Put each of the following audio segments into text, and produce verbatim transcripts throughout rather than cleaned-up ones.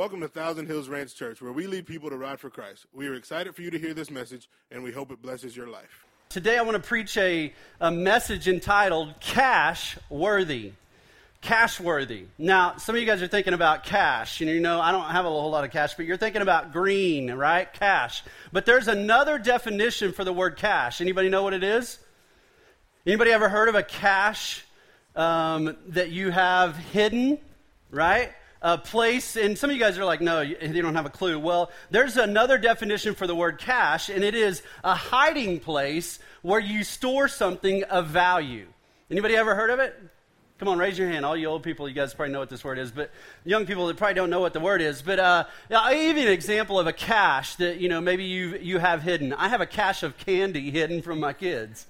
Welcome to Thousand Hills Ranch Church, where we lead people to ride for Christ. We are excited for you to hear this message, and we hope it blesses your life. Today I want to preach a, a message entitled Cash Worthy. Cash worthy. Now, some of you guys are thinking about cash. You know, you know, I don't have a whole lot of cash, but you're thinking about green, right? Cash. But there's another definition for the word cash. Anybody know what it is? Anybody ever heard of a cache um, that you have hidden, right? A place, and some of you guys are like, no, you, you don't have a clue. Well, there's another definition for the word cache, and it is a hiding place where you store something of value. Anybody ever heard of it? Come on, raise your hand. All you old people, you guys probably know what this word is, but young people that probably don't know what the word is. But uh, I'll give you an example of a cache that, you know, maybe you you have hidden. I have a cache of candy hidden from my kids.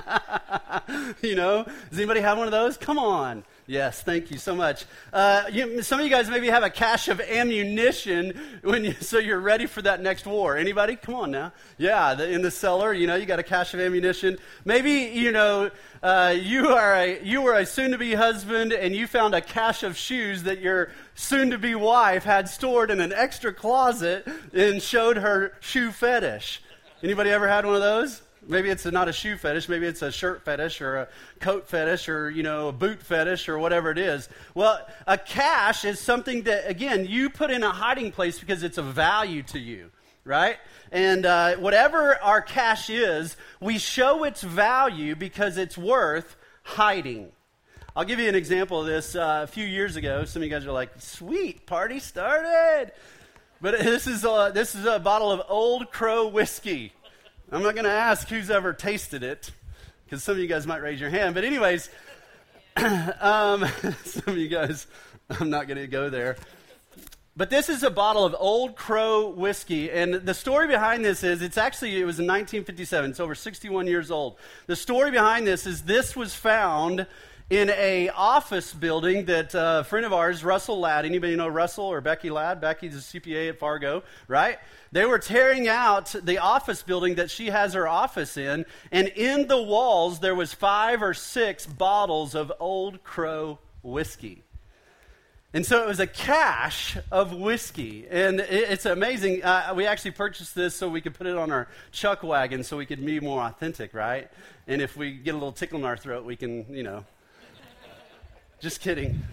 You know, does anybody have one of those? Come on. Yes, thank you so much. Uh, you, some of you guys maybe have a cache of ammunition when you, so you're ready for that next war. Anybody? Come on now. Yeah, the, in the cellar, you know, you got a cache of ammunition. Maybe, you know, uh, you are a you were a soon-to-be husband and you found a cache of shoes that your soon-to-be wife had stored in an extra closet and showed her shoe fetish. Anybody ever had one of those? Maybe it's a, not a shoe fetish, maybe it's a shirt fetish or a coat fetish or, you know, a boot fetish or whatever it is. Well, a cache is something that, again, you put in a hiding place because it's of value to you, right? And uh, whatever our cache is, we show its value because it's worth hiding. I'll give you an example of this. Uh, a few years ago, some of you guys are like, sweet, party started. But this is a, this is a bottle of Old Crow whiskey. I'm not going to ask who's ever tasted it, because some of you guys might raise your hand. But anyways, um, some of you guys, I'm not going to go there. But this is a bottle of Old Crow whiskey, and the story behind this is, it's actually, it was in nineteen fifty-seven. It's over sixty-one years old. The story behind this is this was found in a office building that uh, a friend of ours, Russell Ladd, anybody know Russell or Becky Ladd? Becky's a C P A at Fargo, right? They were tearing out the office building that she has her office in, and in the walls there was five or six bottles of Old Crow whiskey. And so it was a cache of whiskey, and it, it's amazing. Uh, we actually purchased this so we could put it on our chuck wagon so we could be more authentic, right? And if we get a little tickle in our throat, we can, you know... Just kidding.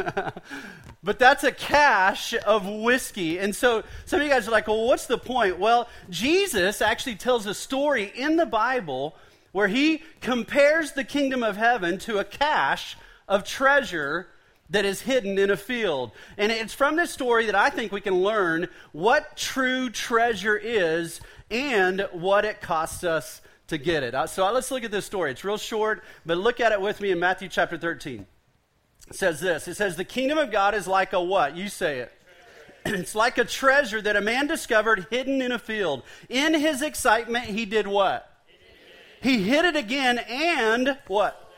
But that's a cache of whiskey. And so some of you guys are like, well, what's the point? Well, Jesus actually tells a story in the Bible where he compares the kingdom of heaven to a cache of treasure that is hidden in a field. And it's from this story that I think we can learn what true treasure is and what it costs us to get it. So let's look at this story. It's real short, but look at it with me in Matthew chapter thirteen. It says this. It says, the kingdom of God is like a what? You say it. It's like a treasure that a man discovered hidden in a field. In his excitement, he did what? He hid it again and what?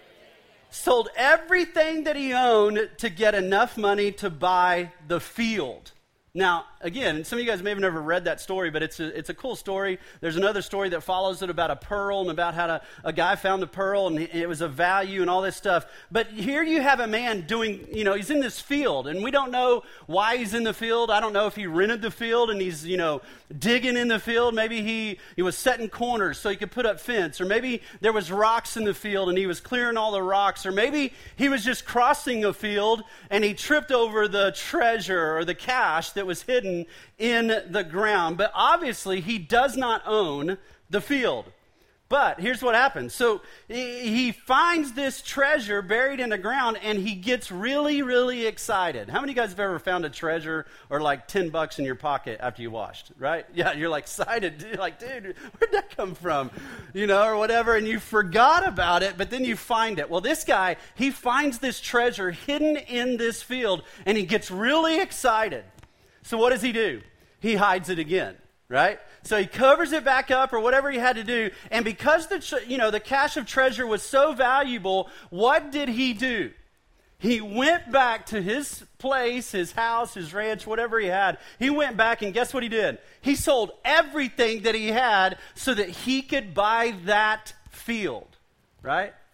Sold everything that he owned to get enough money to buy the field. Now, again, some of you guys may have never read that story, but it's a, it's a cool story. There's another story that follows it about a pearl and about how to, a guy found a pearl and it was of value and all this stuff. But here you have a man doing, you know, he's in this field and we don't know why he's in the field. I don't know if he rented the field and he's, you know, digging in the field. Maybe he, he was setting corners so he could put up fence. Or maybe there was rocks in the field and he was clearing all the rocks. Or maybe he was just crossing a field and he tripped over the treasure or the cash that was hidden in the ground. But obviously he does not own the field. But here's what happens. So he finds this treasure buried in the ground and he gets really, really excited. How many of you guys have ever found a treasure or like ten bucks in your pocket after you washed, right? Yeah, you're like excited. You're like, dude, where'd that come from? You know, or whatever. And you forgot about it, but then you find it. Well, this guy, he finds this treasure hidden in this field and he gets really excited. So what does he do? He hides it again. Right? So he covers it back up or whatever he had to do. And because the tre- you know the cache of treasure was so valuable, what did he do? He went back to his place, his house, his ranch, whatever he had. He went back and guess what he did? He sold everything that he had so that he could buy that field. Right?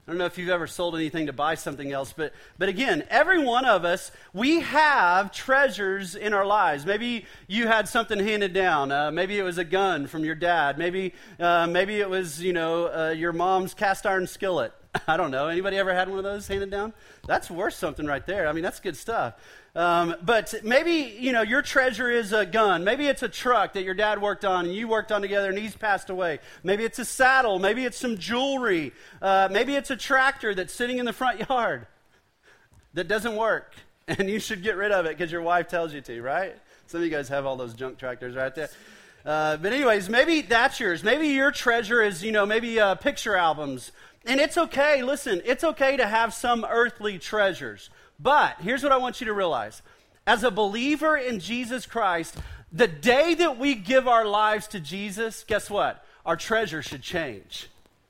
I don't know if you've ever sold anything to buy something else, but but again, every one of us, we have treasures in our lives. Maybe you had something handed down. Uh, maybe it was a gun from your dad. Maybe uh, maybe it was, you know, uh, your mom's cast iron skillet. I don't know. Anybody ever had one of those handed down? That's worth something right there. I mean, that's good stuff. Um, but maybe, you know, your treasure is a gun. Maybe it's a truck that your dad worked on and you worked on together and he's passed away. Maybe it's a saddle. Maybe it's some jewelry. Uh, maybe it's a tractor that's sitting in the front yard that doesn't work. And you should get rid of it because your wife tells you to, right? Some of you guys have all those junk tractors right there. Uh, but anyways, maybe that's yours. Maybe your treasure is, you know, maybe uh, picture albums. And it's okay, listen, it's okay to have some earthly treasures. But here's what I want you to realize. As a believer in Jesus Christ, the day that we give our lives to Jesus, guess what? Our treasure should change.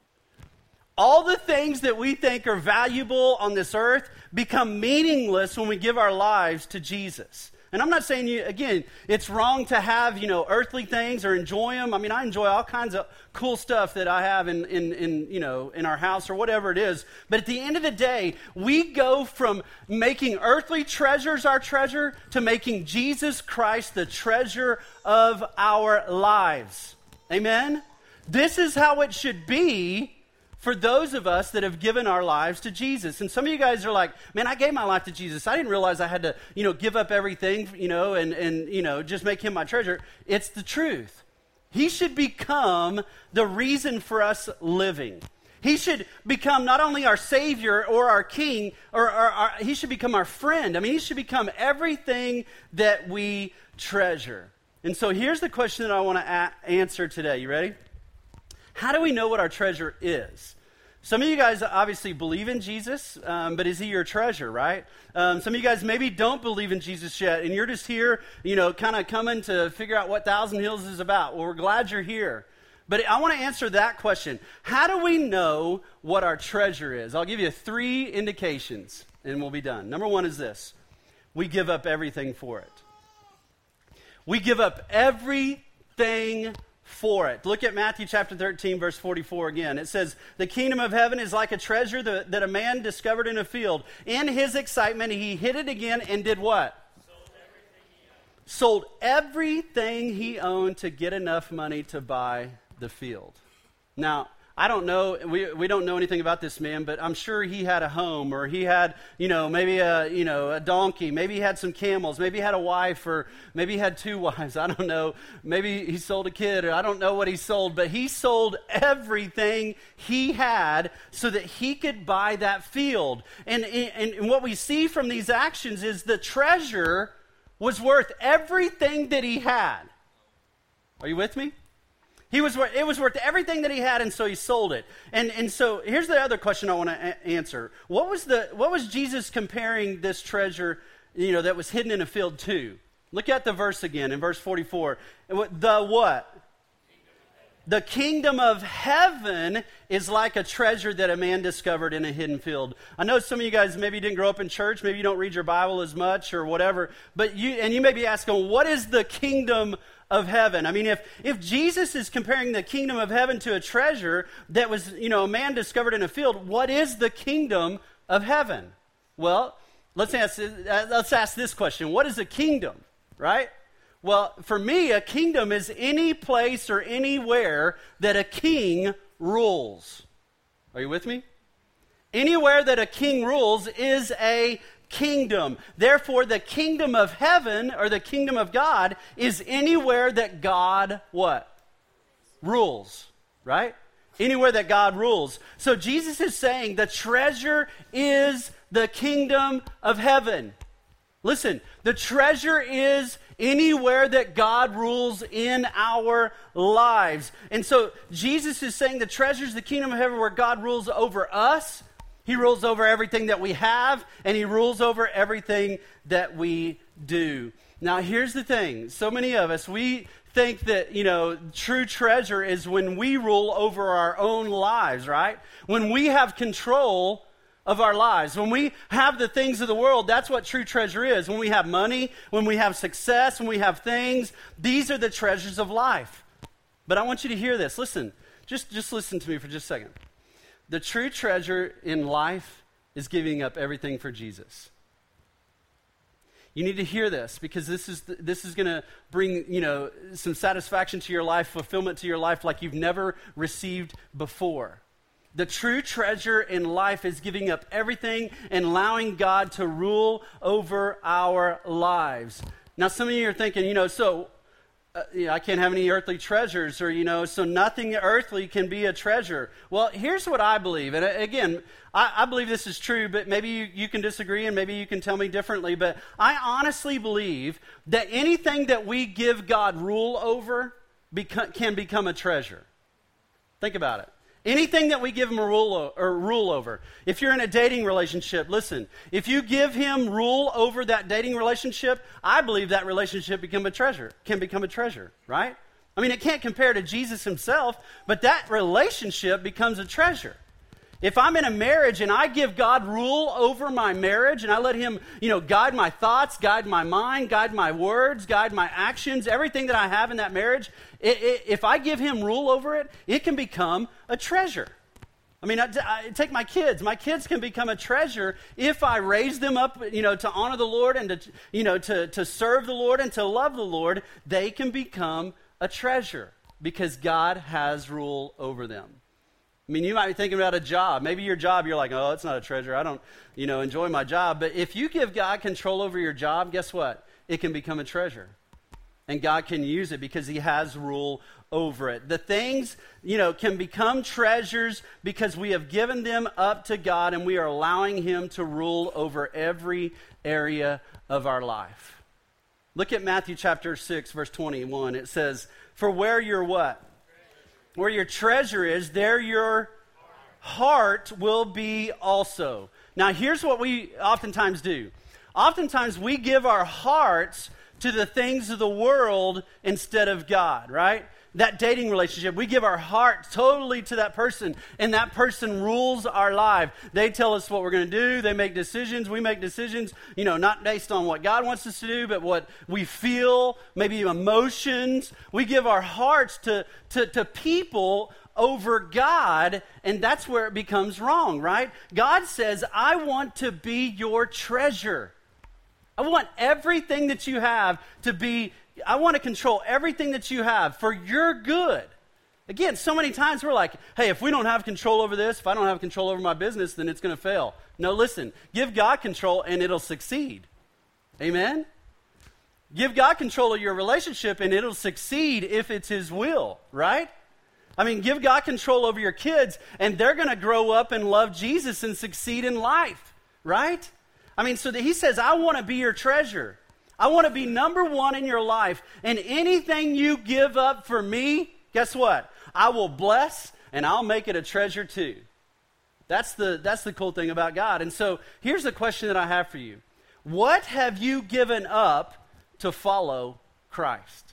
All the things that we think are valuable on this earth become meaningless when we give our lives to Jesus. And I'm not saying, you again, it's wrong to have, you know, earthly things or enjoy them. I mean, I enjoy all kinds of cool stuff that I have in, in, in, you know, in our house or whatever it is. But at the end of the day, we go from making earthly treasures our treasure to making Jesus Christ the treasure of our lives. Amen? This is how it should be for those of us that have given our lives to Jesus. And some of you guys are like, man, I gave my life to Jesus. I didn't realize I had to, you know, give up everything, you know, and, and you know, just make him my treasure. It's the truth. He should become the reason for us living. He should become not only our Savior or our King, or, or our, he should become our friend. I mean, he should become everything that we treasure. And so here's the question that I want to a- answer today. You ready? How do we know what our treasure is? Some of you guys obviously believe in Jesus, um, but is he your treasure, right? Um, some of you guys maybe don't believe in Jesus yet, and you're just here, you know, kind of coming to figure out what Thousand Hills is about. Well, we're glad you're here. But I want to answer that question. How do we know what our treasure is? I'll give you three indications, and we'll be done. Number one is this. We give up everything for it. We give up everything for it. Look at Matthew chapter thirteen, verse forty-four again. It says, the kingdom of heaven is like a treasure that, that a man discovered in a field. In his excitement, he hid it again and did what? Sold everything he owned. Sold everything he owned to get enough money to buy the field. Now, I don't know, we we don't know anything about this man, but I'm sure he had a home, or he had, you know, maybe a, you know, a donkey, maybe he had some camels, maybe he had a wife, or maybe he had two wives, I don't know. Maybe he sold a kid, or I don't know what he sold, but he sold everything he had so that he could buy that field. And, and, and what we see from these actions is the treasure was worth everything that he had. Are you with me? He was worth, it was worth everything that he had, and so he sold it. And and so here's the other question I want to a- answer. What was the what was Jesus comparing this treasure, you know, that was hidden in a field to? Look at the verse again in verse forty-four. The what? The kingdom of heaven is like a treasure that a man discovered in a hidden field. I know some of you guys maybe didn't grow up in church, maybe you don't read your Bible as much or whatever, but you and you may be asking, what is the kingdom of heaven? I mean, if if Jesus is comparing the kingdom of heaven to a treasure that was, you know, a man discovered in a field, what is the kingdom of heaven? Well, let's ask let's ask this question: what is a kingdom, right? Well, for me, a kingdom is any place or anywhere that a king rules. Are you with me? Anywhere that a king rules is a kingdom. Therefore, the kingdom of heaven, or the kingdom of God, is anywhere that God, what? Rules, right? Anywhere that God rules. So Jesus is saying the treasure is the kingdom of heaven. Listen, the treasure is anywhere that God rules in our lives. And so Jesus is saying the treasure is the kingdom of heaven where God rules over us. He rules over everything that we have, and he rules over everything that we do. Now, here's the thing. So many of us, we think that, you know, true treasure is when we rule over our own lives, right? When we have control of our lives. When we have the things of the world, that's what true treasure is. When we have money, when we have success, when we have things, these are the treasures of life. But I want you to hear this. Listen, just, just listen to me for just a second. The true treasure in life is giving up everything for Jesus. You need to hear this because this is the, this is going to bring, you know, some satisfaction to your life, fulfillment to your life like you've never received before. The true treasure in life is giving up everything and allowing God to rule over our lives. Now, some of you are thinking, you know, so uh, you know, I can't have any earthly treasures, or, you know, so nothing earthly can be a treasure. Well, here's what I believe. And again, I, I believe this is true, but maybe you, you can disagree and maybe you can tell me differently. But I honestly believe that anything that we give God rule over beco- can become a treasure. Think about it. Anything that we give him a rule, o- or rule over. If you're in a dating relationship, listen, if you give him rule over that dating relationship, I believe that relationship become a treasure, can become a treasure, right? I mean, it can't compare to Jesus himself, but that relationship becomes a treasure. If I'm in a marriage and I give God rule over my marriage and I let him, you know, guide my thoughts, guide my mind, guide my words, guide my actions, everything that I have in that marriage, it, it, if I give him rule over it, it can become a treasure. I mean, I, I take my kids. My kids can become a treasure if I raise them up, you know, to honor the Lord and to, you know, to, to serve the Lord and to love the Lord. They can become a treasure because God has rule over them. I mean, you might be thinking about a job. Maybe your job, you're like, oh, it's not a treasure. I don't, you know, enjoy my job. But if you give God control over your job, guess what? It can become a treasure. And God can use it because he has rule over it. The things, you know, can become treasures because we have given them up to God and we are allowing him to rule over every area of our life. Look at Matthew chapter six, verse twenty-one. It says, for where your what? Where your treasure is, there your heart will be also. Now, here's what we oftentimes do. Oftentimes, we give our hearts to the things of the world instead of God, right? That dating relationship, we give our heart totally to that person, and that person rules our life. They tell us what we're going to do. They make decisions. We make decisions, you know, not based on what God wants us to do, but what we feel, maybe emotions. We give our hearts to, to, to people over God, and that's where it becomes wrong, right? God says, I want to be your treasure. I want everything that you have to be I want to control everything that you have for your good. Again, so many times we're like, hey, if we don't have control over this, if I don't have control over my business, then it's going to fail. No, listen, give God control and it'll succeed. Amen? Give God control of your relationship and it'll succeed if it's his will, right? I mean, give God control over your kids and they're going to grow up and love Jesus and succeed in life, right? I mean, so that he says, I want to be your treasure. I want to be number one in your life, and anything you give up for me, guess what? I will bless, and I'll make it a treasure too. That's the, that's the cool thing about God. And so here's the question that I have for you. What have you given up to follow Christ?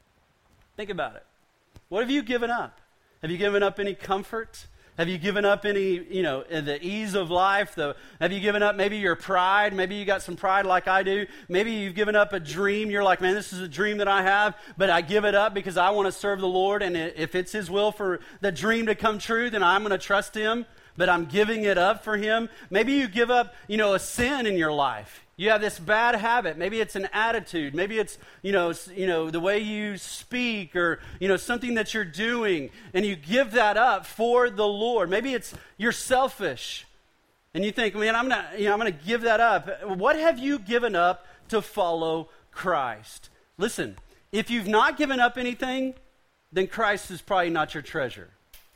Think about it. What have you given up? Have you given up any comfort? Have you given up any, you know, the ease of life? The, have you given up maybe your pride? Maybe you got some pride like I do. Maybe you've given up a dream. You're like, man, this is a dream that I have, but I give it up because I want to serve the Lord. And if it's his will for the dream to come true, then I'm going to trust him, but I'm giving it up for him. Maybe you give up, you know, a sin in your life. You have this bad habit. Maybe it's an attitude. Maybe it's, you know, you know, the way you speak or, you know, something that you're doing, and you give that up for the Lord. Maybe it's you're selfish and you think, man, I'm not, you know, I'm going to give that up. What have you given up to follow Christ? Listen, if you've not given up anything, then Christ is probably not your treasure.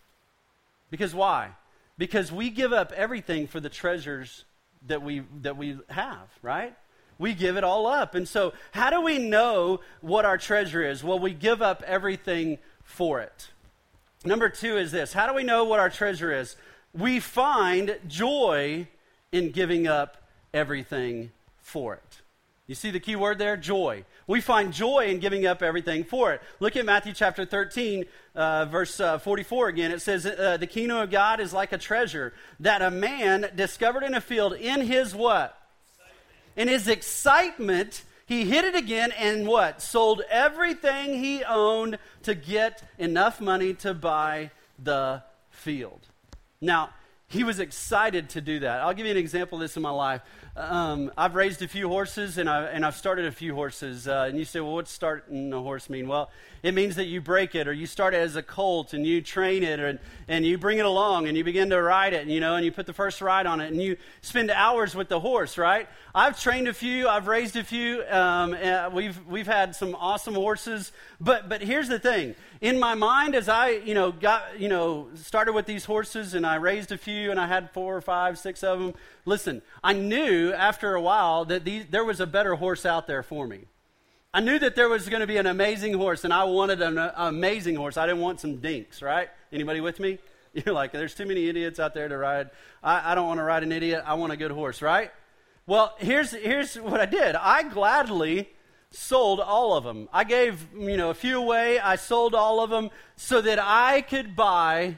Because why? Because we give up everything for the treasures that we that we have, right? We give it all up. And so how do we know what our treasure is? Well, we give up everything for it. Number two is this. How do we know what our treasure is? We find joy in giving up everything for it. You see the key word there? Joy. We find joy in giving up everything for it. Look at Matthew chapter thirteen, uh, verse uh, forty-four again. It says, uh, the kingdom of God is like a treasure that a man discovered in a field in his what? Excitement. In his excitement, he hid it again and what? Sold everything he owned to get enough money to buy the field. Now, he was excited to do that. I'll give you an example of this in my life. Um, I've raised a few horses, and, I, and I've started a few horses. Uh, and you say, well, what's starting a horse mean? Well, it means that you break it, or you start it as a colt, and you train it, and, and you bring it along, and you begin to ride it, you know, and you put the first ride on it, and you spend hours with the horse, right? I've trained a few. I've raised a few. Um, uh, we've we've had some awesome horses. But but here's the thing. In my mind, as I, you know, got, you know, started with these horses, and I raised a few, and I had four or five, six of them. Listen, I knew after a while that these, there was a better horse out there for me. I knew that there was going to be an amazing horse, and I wanted an uh, amazing horse. I didn't want some dinks, right? Anybody with me? You're like, there's too many idiots out there to ride. I, I don't want to ride an idiot. I want a good horse, right? Well, here's here's what I did. I gladly sold all of them. I gave, you know, a few away. I sold all of them so that I could buy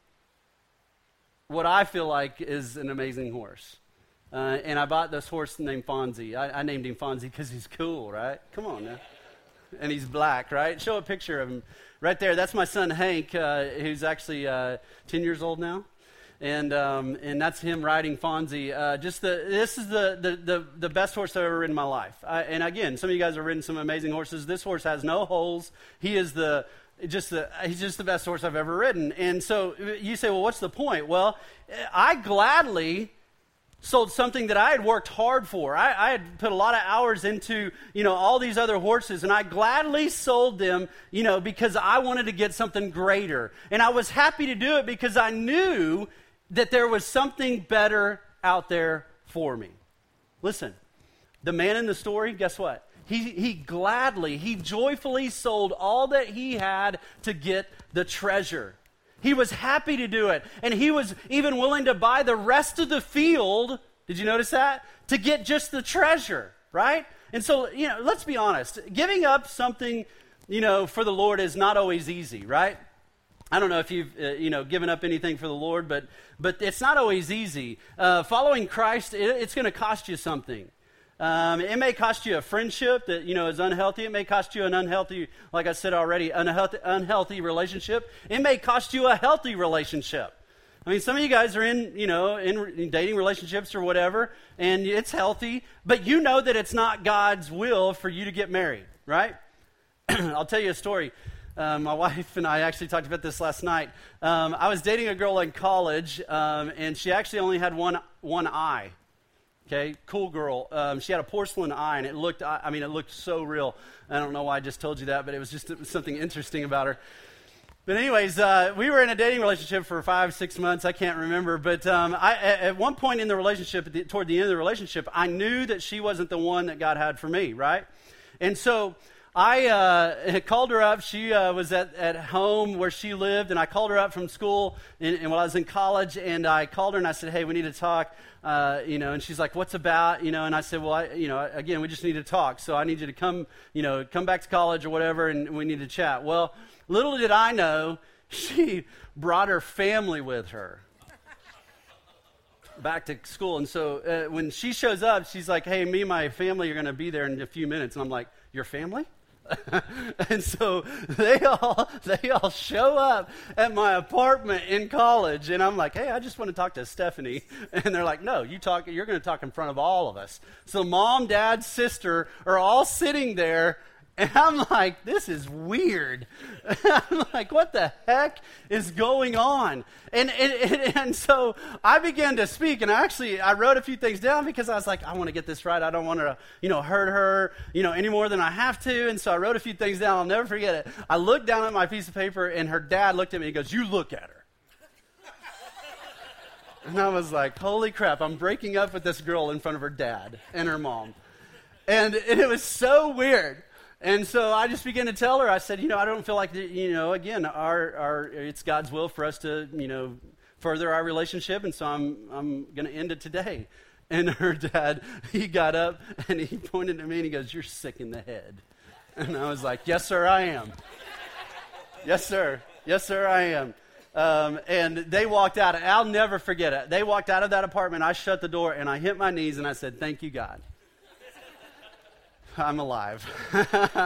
what I feel like is an amazing horse. Uh, and I bought this horse named Fonzie. I, I named him Fonzie because he's cool, right? Come on now. And he's black, right? Show a picture of him right there. That's my son Hank, uh, who's actually uh, ten years old now. And um, and that's him riding Fonzie. Uh, just the this is the, the, the, the best horse I've ever ridden in my life. I, and again, some of you guys have ridden some amazing horses. This horse has no holes. He is the just the he's just the best horse I've ever ridden. And so you say, well, what's the point? Well, I gladly sold something that I had worked hard for. I, I had put a lot of hours into, you know, all these other horses, and I gladly sold them, you know, because I wanted to get something greater. And I was happy to do it because I knew that there was something better out there for me. Listen, the man in the story, guess what? He, he gladly, he joyfully sold all that he had to get the treasure. He was happy to do it, and he was even willing to buy the rest of the field, did you notice that? To get just the treasure, right? And so, you know, let's be honest. Giving up something, you know, for the Lord is not always easy, right? I don't know if you've, uh, you know, given up anything for the Lord, but but it's not always easy. Uh, following Christ, it, it's going to cost you something. Um, it may cost you a friendship that, you know, is unhealthy. It may cost you an unhealthy, like I said already, unhealthy, unhealthy relationship. It may cost you a healthy relationship. I mean, some of you guys are in, you know, in, in dating relationships or whatever, and it's healthy, but you know that it's not God's will for you to get married, right? I'll tell you a story. Um, my wife and I actually talked about this last night. Um, I was dating a girl in college, um, and she actually only had one one eye. Okay, cool girl. Um, she had a porcelain eye, and it looked, I, I mean, it looked so real. I don't know why I just told you that, but it was just it was something interesting about her. But anyways, uh, we were in a dating relationship for five, six months. I can't remember. But um, I, at one point in the relationship, at the, toward the end of the relationship, I knew that she wasn't the one that God had for me, right? And so I uh, called her up. She uh, was at, at home where she lived, and I called her up from school and, and while I was in college, and I called her and I said, hey, we need to talk, uh, you know, and she's like, what's about, you know, and I said, well, I, you know, again, we just need to talk, so I need you to come, you know, come back to college or whatever, and we need to chat. Well, little did I know, she brought her family with her back to school, and so uh, when she shows up, she's like, hey, me and my family are going to be there in a few minutes, and I'm like, your family? And so they all they all show up at my apartment in college, and I'm like, hey, I just want to talk to Stephanie. And they're like, no, you talk you're going to talk in front of all of us. So mom, dad, sister are all sitting there, and I'm like, this is weird. I'm like, what the heck is going on? And, and and and so I began to speak, and actually I wrote a few things down because I was like, I want to get this right. I don't want to, you know, hurt her, you know, any more than I have to. And so I wrote a few things down. I'll never forget it. I looked down at my piece of paper, and her dad looked at me and goes, you look at her. And I was like, holy crap, I'm breaking up with this girl in front of her dad and her mom. And, and it was so weird. And so I just began to tell her, I said, you know, I don't feel like, the, you know, again, our, our, it's God's will for us to, you know, further our relationship, and so I'm, I'm going to end it today. And her dad, he got up, and he pointed at me, and he goes, you're sick in the head. And I was like, yes, sir, I am. Yes, sir. Yes, sir, I am. Um, and they walked out. I'll never forget it. They walked out of that apartment. I shut the door, and I hit my knees, and I said, thank you, God. I'm alive.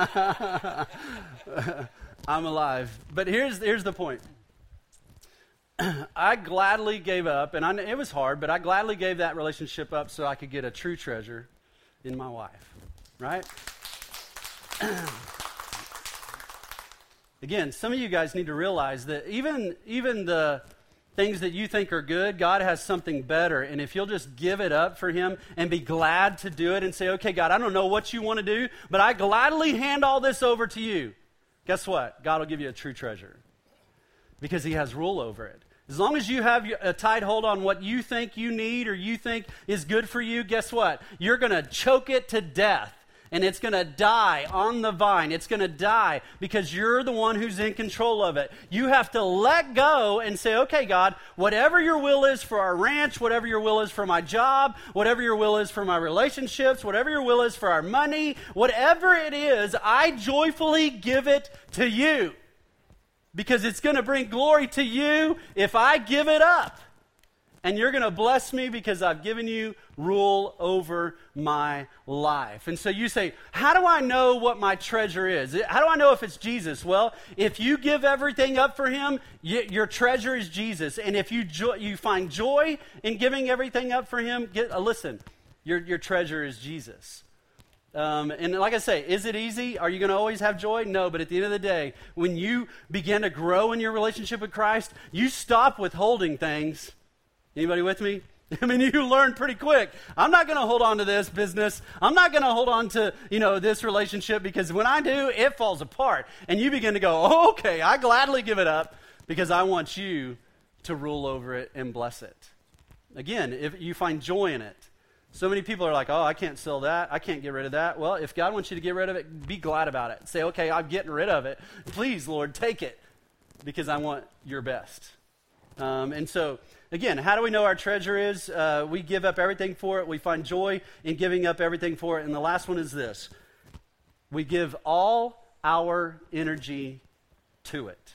I'm alive. But here's here's the point. I gladly gave up, and I, it was hard, but I gladly gave that relationship up so I could get a true treasure in my wife, right? Again, some of you guys need to realize that even, even the things that you think are good, God has something better. And if you'll just give it up for him and be glad to do it and say, okay, God, I don't know what you want to do, but I gladly hand all this over to you. Guess what? God will give you a true treasure because he has rule over it. As long as you have a tight hold on what you think you need or you think is good for you, guess what? You're going to choke it to death. And it's going to die on the vine. It's going to die because you're the one who's in control of it. You have to let go and say, okay, God, whatever your will is for our ranch, whatever your will is for my job, whatever your will is for my relationships, whatever your will is for our money, whatever it is, I joyfully give it to you. Because it's going to bring glory to you if I give it up. And you're going to bless me because I've given you rule over my life. And so you say, how do I know what my treasure is? How do I know if it's Jesus? Well, if you give everything up for him, y- your treasure is Jesus. And if you jo- you find joy in giving everything up for him, get, uh, listen, your, your treasure is Jesus. Um, and like I say, is it easy? Are you going to always have joy? No, but at the end of the day, when you begin to grow in your relationship with Christ, you stop withholding things. Anybody with me? I mean, you learn pretty quick. I'm not going to hold on to this business. I'm not going to hold on to, you know, this relationship because when I do, it falls apart. And you begin to go, oh, okay, I gladly give it up because I want you to rule over it and bless it. Again, if you find joy in it. So many people are like, oh, I can't sell that. I can't get rid of that. Well, if God wants you to get rid of it, be glad about it. Say, okay, I'm getting rid of it. Please, Lord, take it because I want your best. Um, and so, again, how do we know our treasure is? Uh, we give up everything for it. We find joy in giving up everything for it. And the last one is this. We give all our energy to it.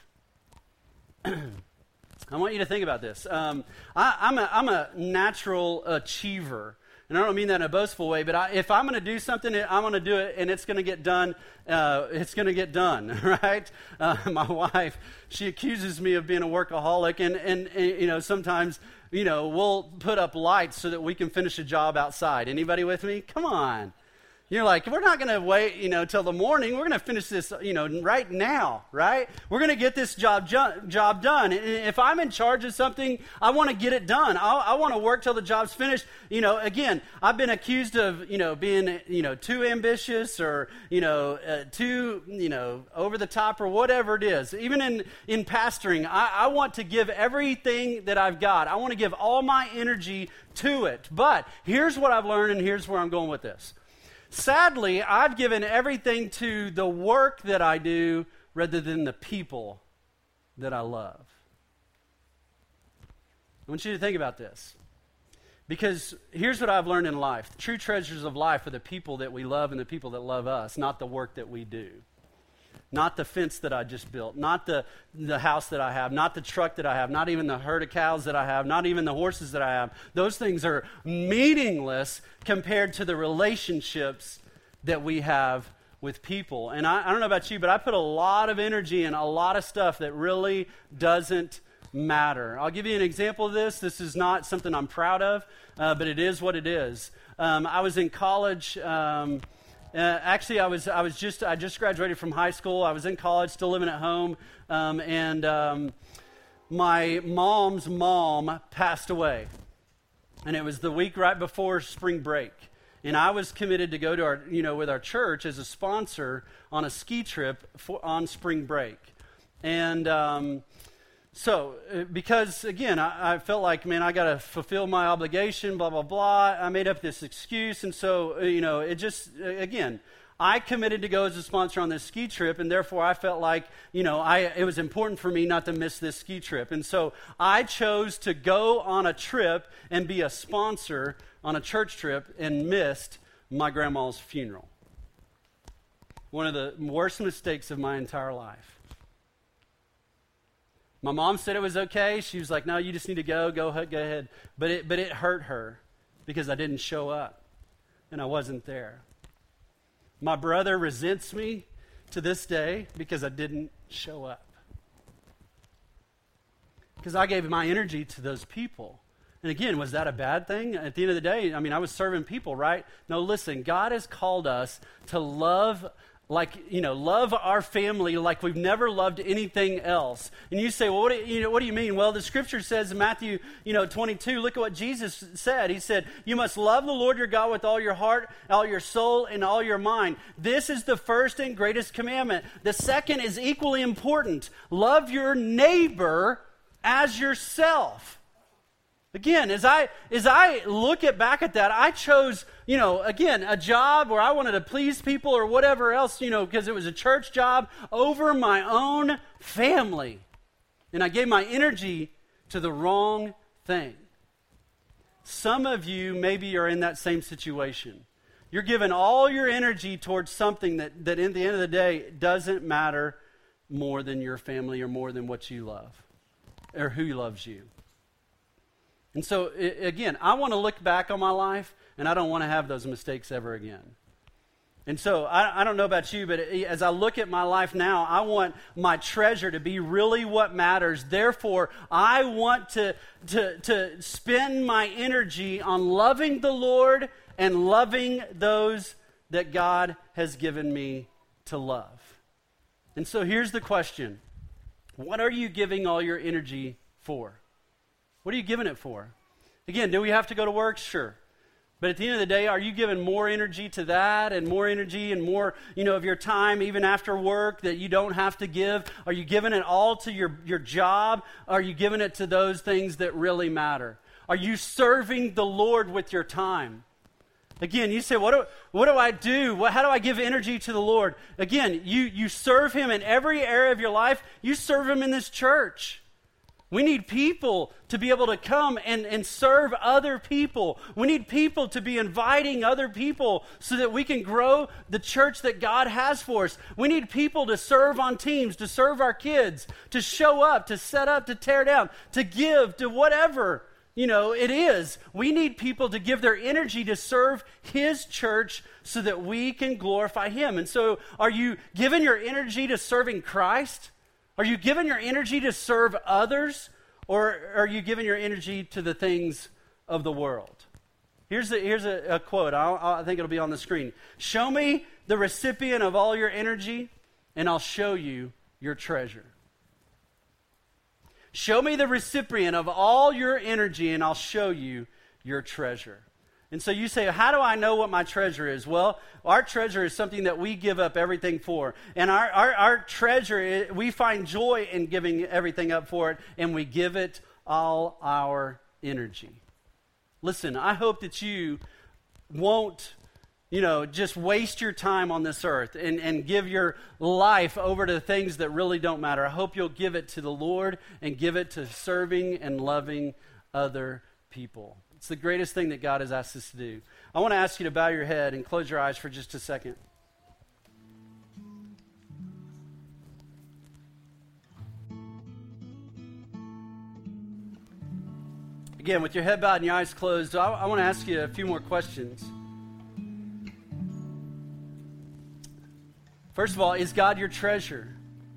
I want you to think about this. Um, I, I'm, a, I'm a natural achiever. And I don't mean that in a boastful way, but I, if I'm going to do something, I'm going to do it, and it's going to get done. Uh, it's going to get done, right? Uh, my wife, she accuses me of being a workaholic, and, and, and you know, sometimes, you know, we'll put up lights so that we can finish a job outside. Anybody with me? Come on. You're like, we're not going to wait, you know, till the morning. We're going to finish this, you know, right now, right? We're going to get this job ju- job done. And if I'm in charge of something, I want to get it done. I, I want to work till the job's finished. You know, again, I've been accused of, you know, being, you know, too ambitious or, you know, uh, too, you know, over the top or whatever it is. Even in, in pastoring, I, I want to give everything that I've got. I want to give all my energy to it. But here's what I've learned, and here's where I'm going with this. Sadly, I've given everything to the work that I do rather than the people that I love. I want you to think about this. Because here's what I've learned in life. The true treasures of life are the people that we love and the people that love us, not the work that we do. Not the fence that I just built, not the, the house that I have, not the truck that I have, not even the herd of cows that I have, not even the horses that I have. Those things are meaningless compared to the relationships that we have with people. And I, I don't know about you, but I put a lot of energy in a lot of stuff that really doesn't matter. I'll give you an example of this. This is not something I'm proud of, uh, but it is what it is. Um, I was in college. Um, Uh, actually, I was I was just I just graduated from high school. I was in college, still living at home, um, and um, my mom's mom passed away, and it was the week right before spring break. And I was committed to go to our you know with our church as a sponsor on a ski trip for, on spring break, and. Um, So, uh, because, again, I, I felt like, man, I got to fulfill my obligation, blah, blah, blah. I made up this excuse. And so, uh, you know, it just, uh, again, I committed to go as a sponsor on this ski trip. And therefore, I felt like, you know, I it was important for me not to miss this ski trip. And so I chose to go on a trip and be a sponsor on a church trip and missed my grandma's funeral. One of the worst mistakes of my entire life. My mom said it was okay. She was like, no, you just need to go, go, go ahead. But it, but it hurt her because I didn't show up and I wasn't there. My brother resents me to this day because I didn't show up. because I gave my energy to those people. And again, was that a bad thing? At the end of the day, I mean, I was serving people, right? No, listen, God has called us to love, like, you know, love our family like we've never loved anything else. And you say, well, what do you, you know, what do you mean? Well, the scripture says in Matthew, you know, twenty-two, look at what Jesus said. He said, you must love the Lord your God with all your heart, all your soul, and all your mind. This is the first and greatest commandment. The second is equally important. Love your neighbor as yourself. Again, as I as I look at back at that, I chose, you know, again, a job where I wanted to please people or whatever else, you know, because it was a church job, over my own family. And I gave my energy to the wrong thing. Some of you maybe are in that same situation. You're giving all your energy towards something that, that at the end of the day doesn't matter more than your family or more than what you love or who loves you. And so, again, I want to look back on my life, and I don't want to have those mistakes ever again. And so, I, I don't know about you, but as I look at my life now, I want my treasure to be really what matters. Therefore, I want to, to, to spend my energy on loving the Lord and loving those that God has given me to love. And so, here's the question. What are you giving all your energy for? What are you giving it for? Again, do we have to go to work? Sure. But at the end of the day, are you giving more energy to that and more energy and more, you know, of your time even after work that you don't have to give? Are you giving it all to your, your job? Are you giving it to those things that really matter? Are you serving the Lord with your time? Again, you say, what do, what do I do? What, how do I give energy to the Lord? Again, you, you serve Him in every area of your life. You serve Him in this church. We need people to be able to come and, and serve other people. We need people to be inviting other people so that we can grow the church that God has for us. We need people to serve on teams, to serve our kids, to show up, to set up, to tear down, to give, to whatever, you know, it is. We need people to give their energy to serve His church so that we can glorify Him. And so are you giving your energy to serving Christ? Are you giving your energy to serve others, or are you giving your energy to the things of the world? Here's a, here's a, a quote. I'll, I'll, I think it'll be on the screen. Show me the recipient of all your energy, and I'll show you your treasure. Show me the recipient of all your energy, and I'll show you your treasure. And so you say, how do I know what my treasure is? Well, our treasure is something that we give up everything for. And our, our, our treasure, we find joy in giving everything up for it, and we give it all our energy. Listen, I hope that you won't, you know, just waste your time on this earth and, and give your life over to things that really don't matter. I hope you'll give it to the Lord and give it to serving and loving other people. It's the greatest thing that God has asked us to do. I want to ask you to bow your head and close your eyes for just a second. Again, with your head bowed and your eyes closed, I, I want to ask you a few more questions. First of all, is God your treasure?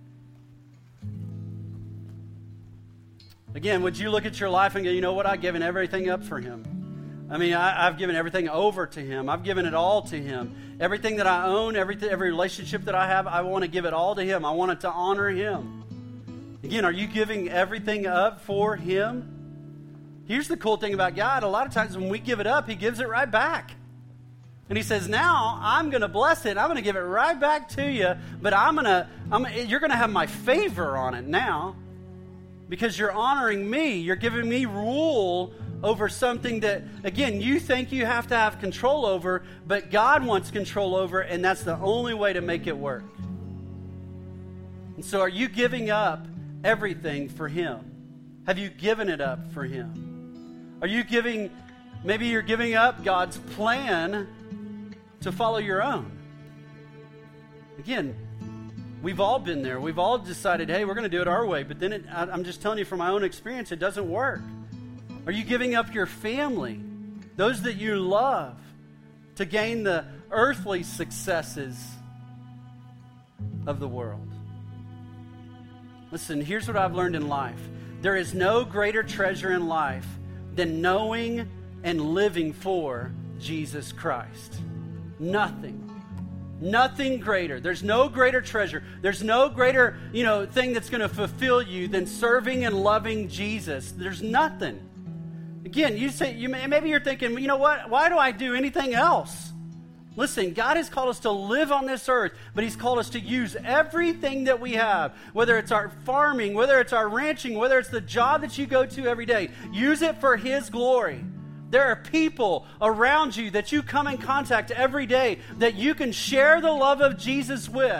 Again, would you look at your life and go, you know what, I've given everything up for Him. I mean, I, I've given everything over to Him. I've given it all to Him. Everything that I own, every, every relationship that I have, I want to give it all to Him. I want it to honor Him. Again, are you giving everything up for Him? Here's the cool thing about God. A lot of times when we give it up, He gives it right back. And He says, now I'm going to bless it. I'm going to give it right back to you. But I'm going to, I'm, you're going to have my favor on it now. Because you're honoring me. You're giving me rule over something that, again, you think you have to have control over, but God wants control over, and that's the only way to make it work. And so are you giving up everything for Him? Have you given it up for Him? Are you giving, maybe you're giving up God's plan to follow your own? Again, we've all been there. We've all decided, hey, we're going to do it our way. But then it, I, I'm just telling you from my own experience, it doesn't work. Are you giving up your family, those that you love, to gain the earthly successes of the world? Listen, here's what I've learned in life. There is no greater treasure in life than knowing and living for Jesus Christ. Nothing. Nothing greater. There's no greater treasure. There's no greater, you know, thing that's going to fulfill you than serving and loving Jesus. There's nothing. Again, you say, you may, maybe you're thinking, you know what? Why do I do anything else? Listen, God has called us to live on this earth, but He's called us to use everything that we have, whether it's our farming, whether it's our ranching, whether it's the job that you go to every day. Use it for His glory. There are people around you that you come in contact every day that you can share the love of Jesus with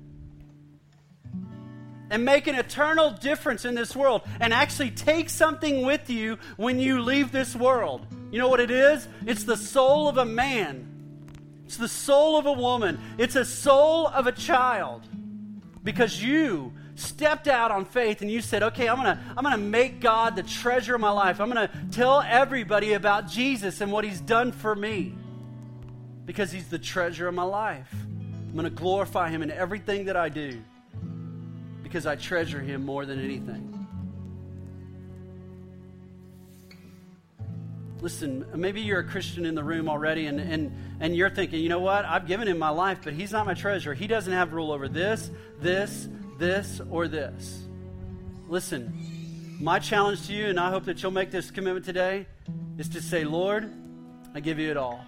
and make an eternal difference in this world and actually take something with you when you leave this world. You know what it is? It's the soul of a man. It's the soul of a woman. It's a soul of a child. Because you stepped out on faith and you said, okay, I'm going to I'm going to make God the treasure of my life. I'm going to tell everybody about Jesus and what He's done for me. Because He's the treasure of my life. I'm going to glorify Him in everything that I do. Because I treasure Him more than anything. Listen, maybe you're a Christian in the room already and, and, and you're thinking, you know what? I've given Him my life, but He's not my treasure. He doesn't have rule over this, this, this, or this. Listen, my challenge to you, and I hope that you'll make this commitment today, is to say, Lord, I give You it all.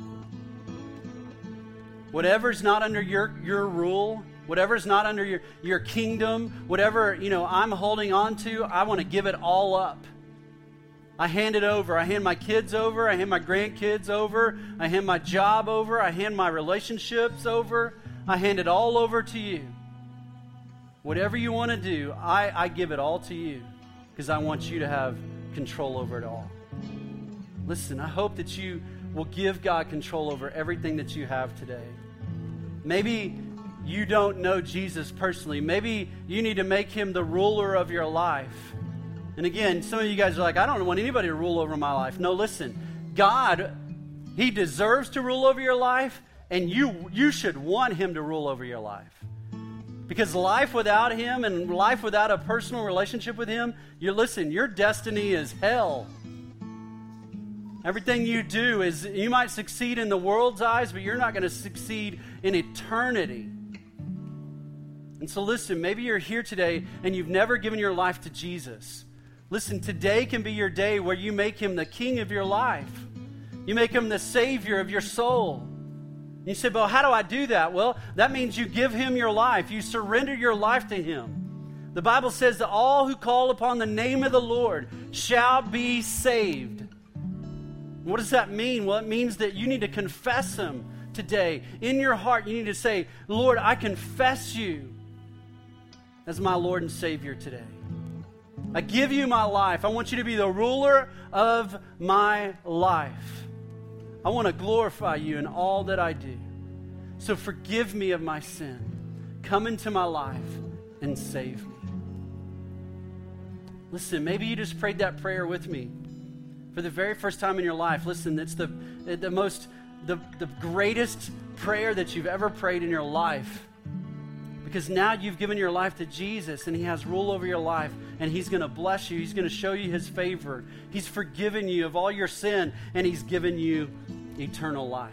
Whatever's not under your, your rule, whatever's not under your, your kingdom, whatever, you know, I'm holding on to, I want to give it all up. I hand it over. I hand my kids over. I hand my grandkids over. I hand my job over. I hand my relationships over. I hand it all over to You. Whatever You want to do, I, I give it all to You because I want You to have control over it all. Listen, I hope that you will give God control over everything that you have today. Maybe you don't know Jesus personally. Maybe you need to make Him the ruler of your life. And again, some of you guys are like, I don't want anybody to rule over my life. No, listen. God, He deserves to rule over your life, and you, you should want Him to rule over your life. Because life without Him and life without a personal relationship with Him, you listen, your destiny is hell. Everything you do is, you might succeed in the world's eyes, but you're not going to succeed in eternity. And so listen, maybe you're here today and you've never given your life to Jesus. Listen, today can be your day where you make Him the king of your life. You make Him the Savior of your soul. And you say, well, how do I do that? Well, that means you give Him your life. You surrender your life to Him. The Bible says that all who call upon the name of the Lord shall be saved. What does that mean? Well, it means that you need to confess Him today. In your heart, you need to say, Lord, I confess You as my Lord and Savior today. I give You my life. I want You to be the ruler of my life. I want to glorify You in all that I do. So forgive me of my sin. Come into my life and save me. Listen, maybe you just prayed that prayer with me for the very first time in your life. Listen, it's the, the most, the, the greatest prayer that you've ever prayed in your life. Because now you've given your life to Jesus and He has rule over your life and He's going to bless you. He's going to show you His favor. He's forgiven you of all your sin and He's given you eternal life.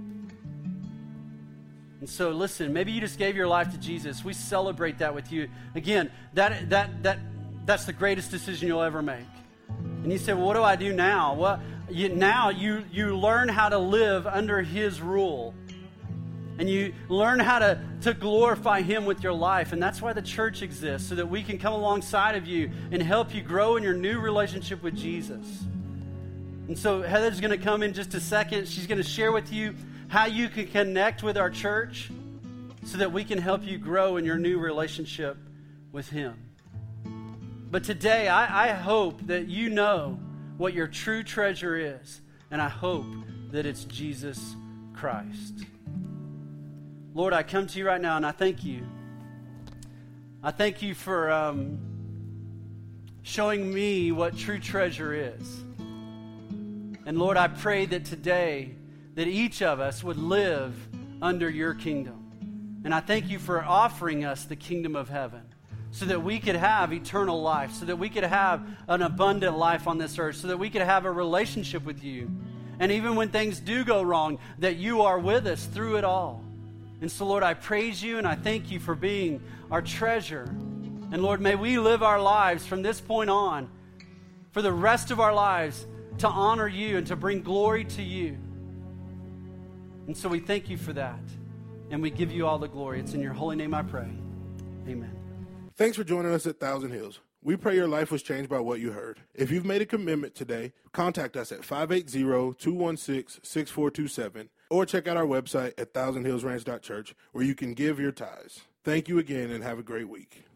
And so listen, maybe you just gave your life to Jesus. We celebrate that with you. Again, that that that that's the greatest decision you'll ever make. And you say, well, what do I do now? Well, you, now you you learn how to live under His rule. And you learn how to, to glorify Him with your life. And that's why the church exists, so that we can come alongside of you and help you grow in your new relationship with Jesus. And so Heather's going to come in just a second. She's going to share with you how you can connect with our church so that we can help you grow in your new relationship with Him. But today, I, I hope that you know what your true treasure is. And I hope that it's Jesus Christ. Lord, I come to You right now and I thank You. I thank You for um, showing me what true treasure is. And Lord, I pray that today that each of us would live under Your kingdom. And I thank You for offering us the kingdom of heaven. so that we could have eternal life, so that we could have an abundant life on this earth, so that we could have a relationship with you. And even when things do go wrong, that you are with us through it all. And so, Lord, I praise you and I thank you for being our treasure. And Lord, may we live our lives from this point on, for the rest of our lives, to honor you and to bring glory to you. And so we thank you for that. And we give you all the glory. It's in your holy name I pray. Amen. Thanks for joining us at Thousand Hills. We pray your life was changed by what you heard. If you've made a commitment today, contact us at five eight zero, two one six, six four two seven or check out our website at thousand hills ranch dot church where you can give your tithes. Thank you again and have a great week.